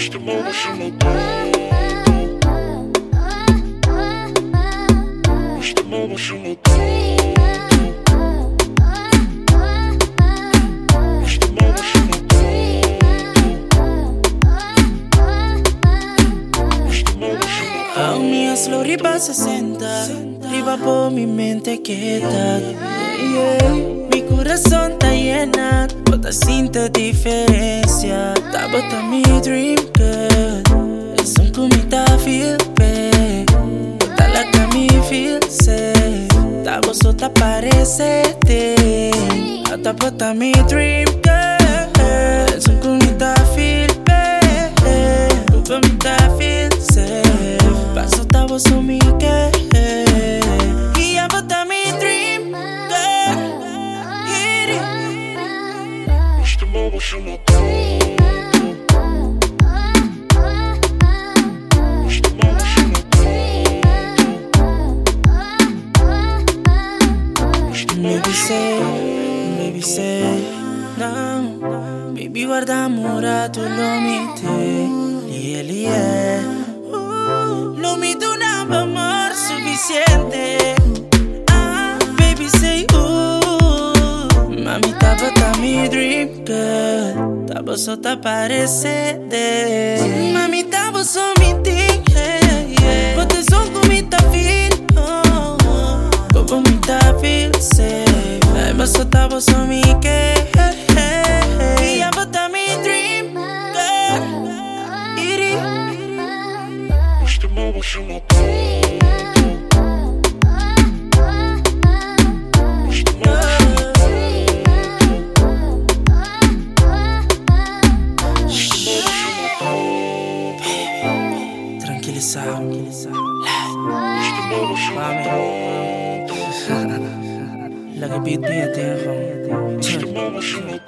Mama chama tanto. Esta mama chama tanto. Esta mama chama tanto. Esta mama chama tanto. A minha slow riba 60, riba por mi mente quieta. Mi corazón tá llena, bota sinta diferencia. Tá bota mi dream girl, es un comita feel bad. Bota la que me feel safe, tá boso tá parecete. Tá bota mi dream girl, es un comita feel bad. Bota mi tá feel safe, paso tá boso mi que. Y ya bota mi dream girl. Esta mama chama tanto. Esta mama chama tanto. Baby say, não. Baby guarda amor a tu lo mite. Lie. No me do nada amor suficiente. Baby say, mami tava tá mi dream girl. Tava só tá parecendo. Mami tava só me ting. Bota só com me tá feel. Como me tá feel safe. Mas só tava só me que. E a bota mi dream girl. Esta mama chama tanto. Esta mama chama tanto. Esta mama chama tanto. Tranquilizado. Esta mama chama tanto. La que beat me a Esta mama chama tanto.